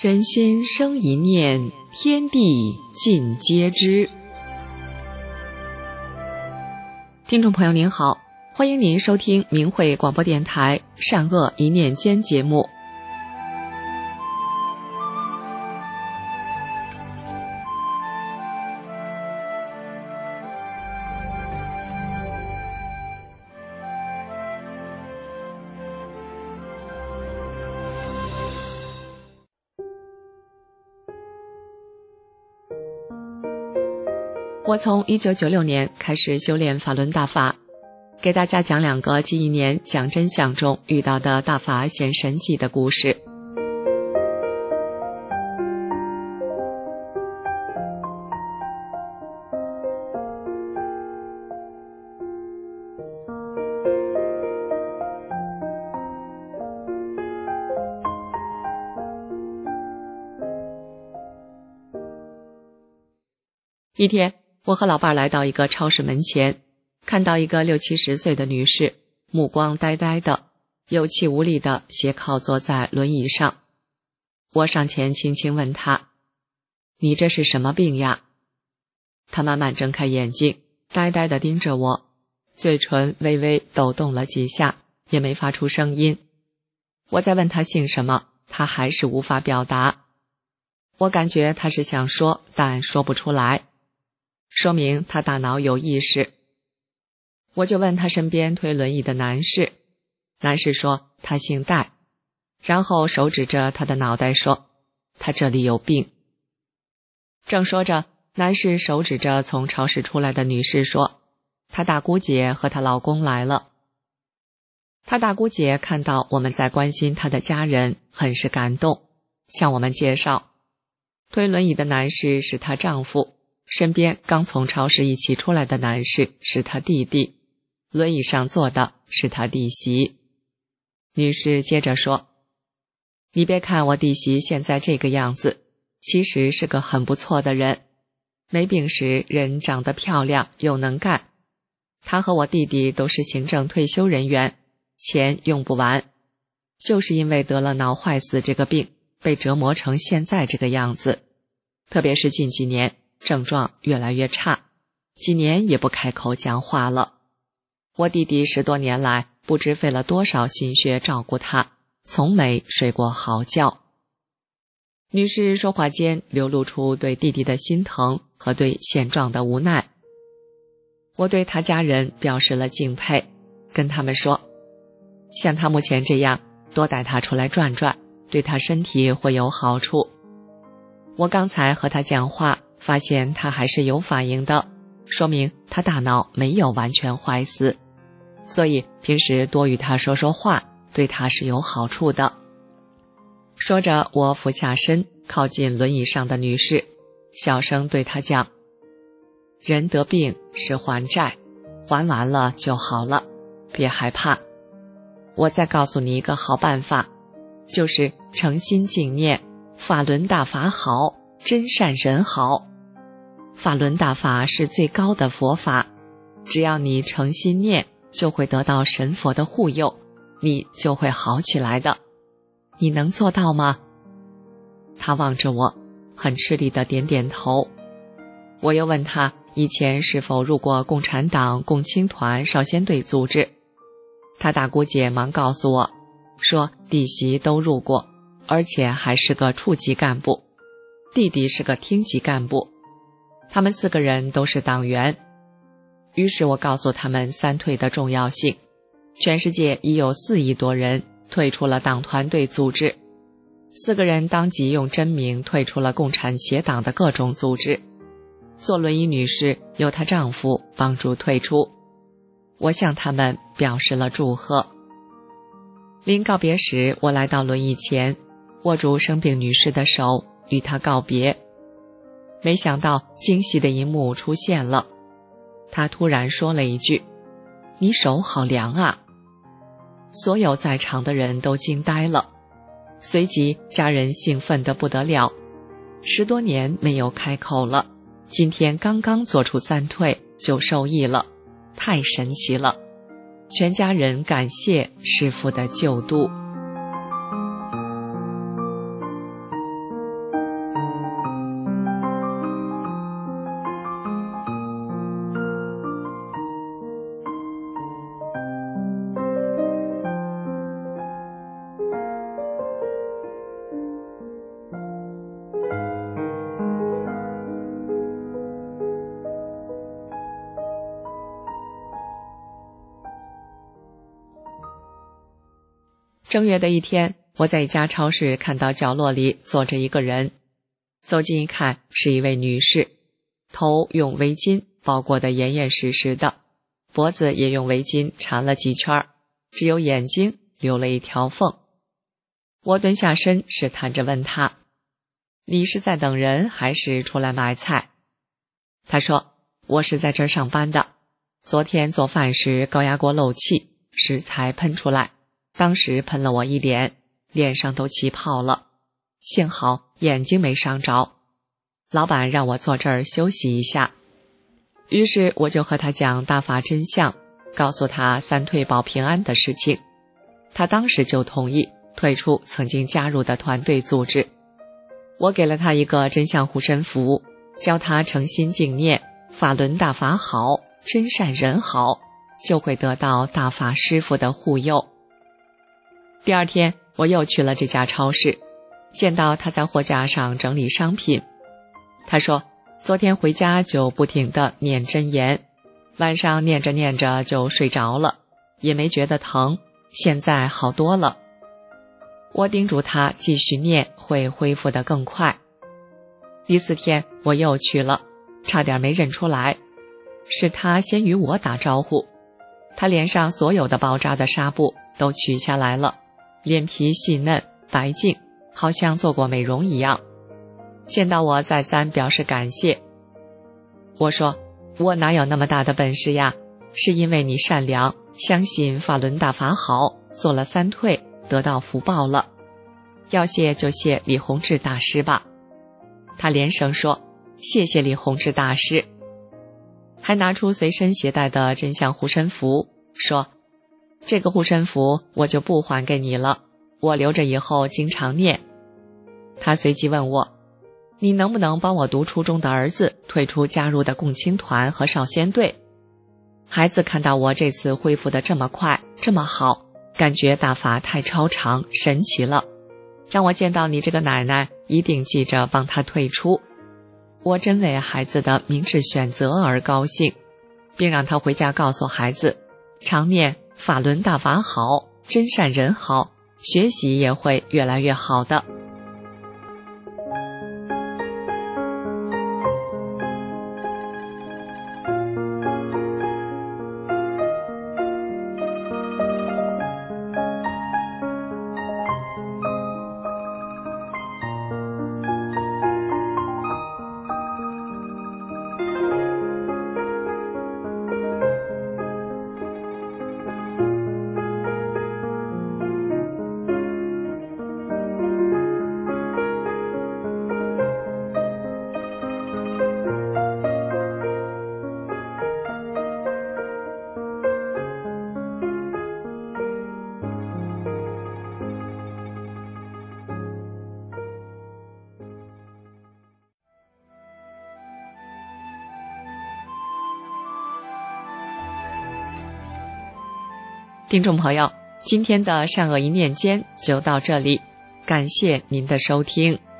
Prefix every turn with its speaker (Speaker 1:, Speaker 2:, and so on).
Speaker 1: 人心生一念，天地尽皆知。听众朋友您好，欢迎您收听明慧广播电台善恶一念间节目。我从1996年开始修炼法轮大法，给大家讲两个近一年讲真相中遇到的大法显神迹的故事。一天，我和老伴来到一个超市门前，看到一个60、70岁的女士，目光呆呆的，有气无力的斜靠坐在轮椅上。我上前轻轻问她：“你这是什么病呀？”她慢慢睁开眼睛，呆呆地盯着我，嘴唇微微抖动了几下，也没发出声音。我再问她姓什么，她还是无法表达。我感觉她是想说，但说不出来，说明他大脑有意识。我就问他身边推轮椅的男士，男士说他姓戴，然后手指着他的脑袋说他这里有病。正说着，男士手指着从超市出来的女士说，她大姑姐和她老公来了。她大姑姐看到我们在关心她的家人，很是感动，向我们介绍，推轮椅的男士是她丈夫，身边刚从超市一起出来的男士是他弟弟，轮椅上坐的是他弟媳。女士接着说，你别看我弟媳现在这个样子，其实是个很不错的人，没病时人长得漂亮又能干。她和我弟弟都是行政退休人员，钱用不完，就是因为得了脑坏死这个病，被折磨成现在这个样子，特别是近几年症状越来越差，几年也不开口讲话了。我弟弟10多年来不知费了多少心血照顾他，从没睡过好觉。女士说话间流露出对弟弟的心疼和对现状的无奈。我对他家人表示了敬佩，跟他们说，像他目前这样，多带他出来转转，对他身体会有好处。我刚才和他讲话，发现他还是有反应的，说明他大脑没有完全坏死，所以平时多与他说说话，对他是有好处的。说着，我俯下身靠近轮椅上的女士，小声对她讲，人得病是还债，还完了就好了，别害怕。我再告诉你一个好办法，就是诚心敬念，法轮大法好，真善人好。法轮大法是最高的佛法，只要你诚心念，就会得到神佛的护佑，你就会好起来的。你能做到吗？他望着我，很吃力地点点头。我又问他以前是否入过共产党、共青团、少先队组织。他大姑姐忙告诉我，说弟媳都入过，而且还是个处级干部，弟弟是个厅级干部，他们4个人都是党员。于是我告诉他们3退的重要性，全世界已有4亿多人退出了党团队组织，4个人当即用真名退出了共产协党的各种组织。坐轮椅女士由她丈夫帮助退出，我向他们表示了祝贺。临告别时，我来到轮椅前，握住生病女士的手，与她告别。没想到惊喜的一幕出现了，她突然说了一句，你手好凉啊。所有在场的人都惊呆了，随即家人兴奋得不得了，10多年没有开口了，今天刚刚做出3退就受益了，太神奇了。全家人感谢师父的救度。 正月的一天，我在一家超市看到角落里坐着一个人，走近一看，是一位女士，头用围巾包裹得严严实实的，脖子也用围巾缠了几圈，只有眼睛留了一条缝。我蹲下身试探着问她：你是在等人还是出来买菜？她说：我是在这儿上班的，昨天做饭时高压锅漏气，食材喷出来，当时喷了我一脸，脸上都起泡了，幸好眼睛没伤着。老板让我坐这儿休息一下，于是我就和他讲大法真相，告诉他三退保平安的事情。他当时就同意退出曾经加入的团队组织。我给了他一个真相护身符，教他诚心敬念法轮大法好，真善人好，就会得到大法师父的护佑。第二天我又去了这家超市，见到他在货架上整理商品。他说昨天回家就不停地念真言，晚上念着念着就睡着了，也没觉得疼，现在好多了。我叮嘱他继续念，会恢复得更快。第4天我又去了，差点没认出来，是他先与我打招呼。他脸上所有的包扎的纱布都取下来了，脸皮细嫩白净，好像做过美容一样。见到我再三表示感谢。我说我哪有那么大的本事呀，是因为你善良，相信法轮大法好，做了3退，得到福报了。要谢就谢李洪志大师吧。他连声说谢谢李洪志大师，还拿出随身携带的真相护身符，说这个护身符我就不还给你了，我留着以后经常念。他随即问我，你能不能帮我读初中的儿子退出加入的共青团和少先队？孩子看到我这次恢复得这么快这么好，感觉大法太超常神奇了，让我见到你这个奶奶一定记着帮他退出。我真为孩子的明智选择而高兴，并让他回家告诉孩子，常念法轮大法好，真善人好，学习也会越来越好的。听众朋友，今天的善恶一念间就到这里，感谢您的收听。